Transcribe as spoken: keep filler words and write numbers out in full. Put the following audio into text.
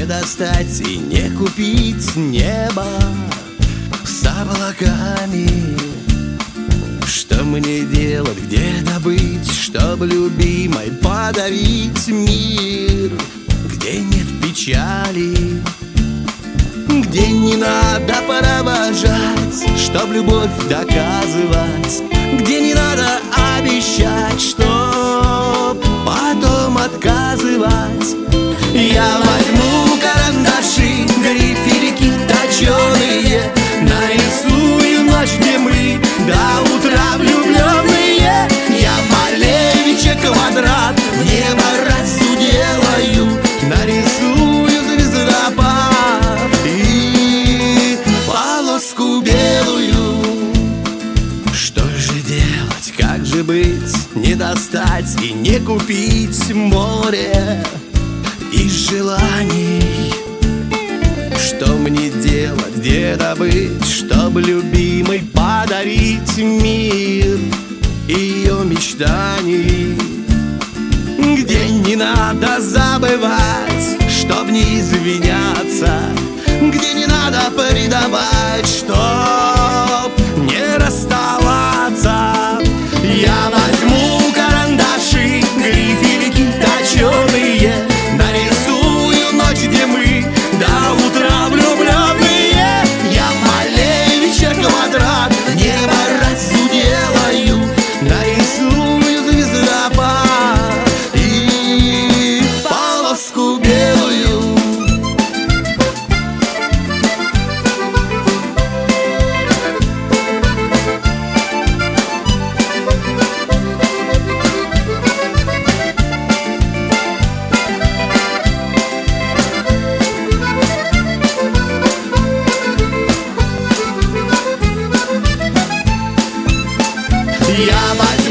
не достать и не купить небо с облаками. Что мне делать, где добыть, чтоб любимой подарить мир, где нет печали, где не надо провожать, чтоб любовь доказывать, где не надо обещать, чтоб потом отказывать. Я возьму карандаши, грифелики точеные, нарисую ночь, где мы до утра влюбленные. Я Малевича квадрат в небо разу делаю, нарисую звездопад и полоску белую. Что же делать, как же быть, не достать и не купить море из желаний? Что мне делать, где добыть, чтоб любимой подарить мир ее мечтаний? Где не надо забывать, чтоб не извиняться, где не надо предавать, чтоб не расставаться. Я возьму карандаши, грифелики точеные, нарисую ночь, где мы до утра влюбленные. Я Малевича квадрат в небо разу делаю, нарисую звездопад и полоску белую. Я